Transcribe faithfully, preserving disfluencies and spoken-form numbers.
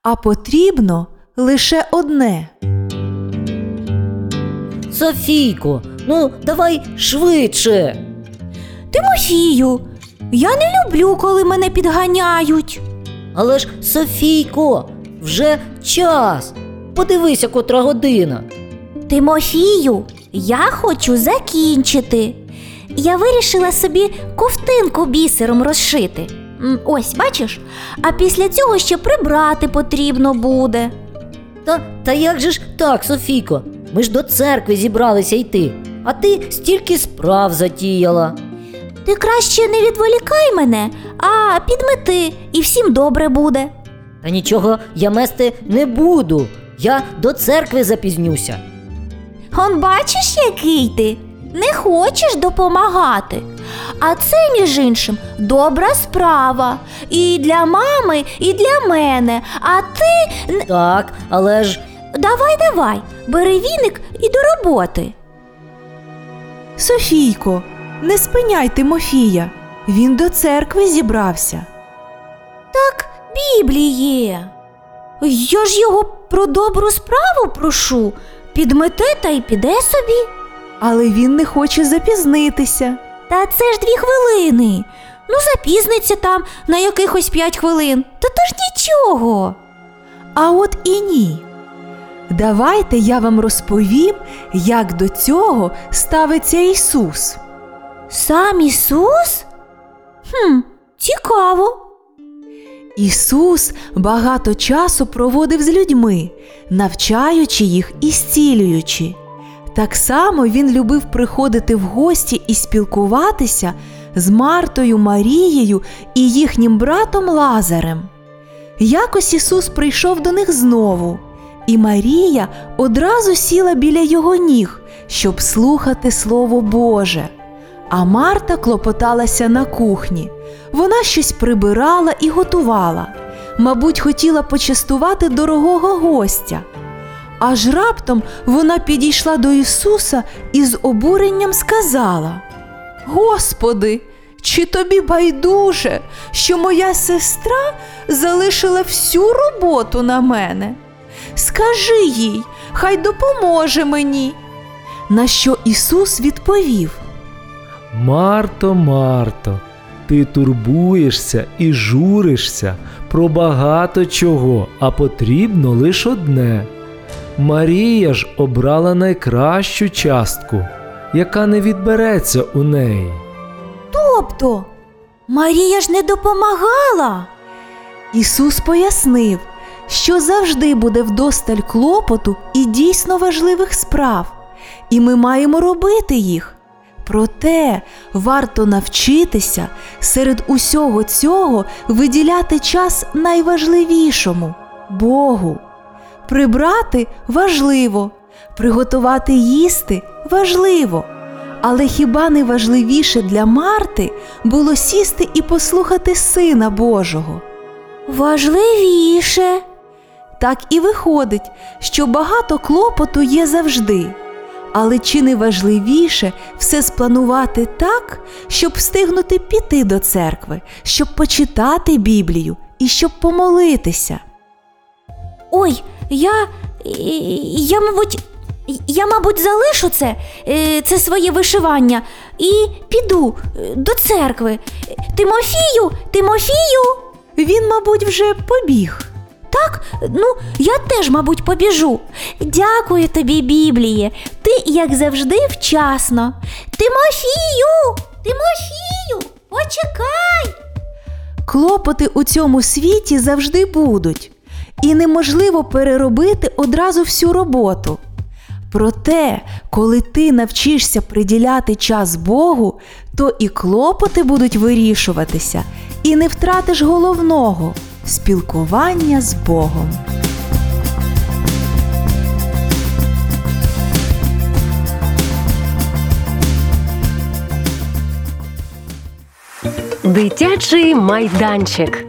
а потрібно лише одне. Софійко, ну давай швидше. Тимофію, я не люблю, коли мене підганяють. Але ж, Софійко, вже час. Подивися, котра година. Тимофію, я хочу закінчити. Я вирішила собі ковтинку бісером розшити. М, Ось, бачиш? А після цього ще прибрати потрібно буде. Та, та як же ж так, Софійко? Ми ж до церкви зібралися йти, а ти стільки справ затіяла. Ти краще не відволікай мене, а підмети, і всім добре буде. Та нічого я мести не буду. Я до церкви запізнюся. Он бачиш, який ти? Не хочеш допомагати. А це, між іншим, добра справа. І для мами, і для мене. А ти... н- Так, але ж... Давай, давай, бери віник і до роботи. Софійко, не спиняй Тимофія, він до церкви зібрався. Так, Бібліє. Я ж його про добру справу прошу. Підмете та й піде собі. Але він не хоче запізнитися. Та це ж дві хвилини. Ну, запізниться там на якихось п'ять хвилин. Та то ж нічого. А от і ні. Давайте я вам розповім, як до цього ставиться Ісус. Сам Ісус? Хм, цікаво. Ісус багато часу проводив з людьми, навчаючи їх і зцілюючи. Так само Він любив приходити в гості і спілкуватися з Мартою, Марією і їхнім братом Лазарем. Якось Ісус прийшов до них знову, і Марія одразу сіла біля його ніг, щоб слухати Слово Боже. А Марта клопоталася на кухні. Вона щось прибирала і готувала. Мабуть, хотіла почастувати дорогого гостя. Аж раптом вона підійшла до Ісуса і з обуренням сказала: «Господи, чи тобі байдуже, що моя сестра залишила всю роботу на мене? Скажи їй, хай допоможе мені». На що Ісус відповів: Марто, Марто, ти турбуєшся і журишся про багато чого, а потрібно лише одне. Марія ж обрала найкращу частку, яка не відбереться у неї. Тобто, Марія ж не допомагала? Ісус пояснив, що завжди буде вдосталь клопоту і дійсно важливих справ, і ми маємо робити їх. Проте варто навчитися серед усього цього виділяти час найважливішому – Богу. Прибрати – важливо, приготувати їсти – важливо. Але хіба не важливіше для Марти було сісти і послухати Сина Божого? Важливіше. Так і виходить, що багато клопоту є завжди. Але чи не важливіше все спланувати так, щоб встигнути піти до церкви, щоб почитати Біблію і щоб помолитися? Ой, я, я, мабуть, я, мабуть, залишу це, це своє вишивання і піду до церкви. Тимофію, Тимофію! Він, мабуть, вже побіг. Так? Ну, я теж, мабуть, побіжу. Дякую тобі, Бібліє. Ти, як завжди, вчасно. Тимофію! Тимофію! Почекай! Клопоти у цьому світі завжди будуть. І неможливо переробити одразу всю роботу. Проте, коли ти навчишся приділяти час Богу, то і клопоти будуть вирішуватися, і не втратиш головного – спілкування з Богом. Дитячий майданчик.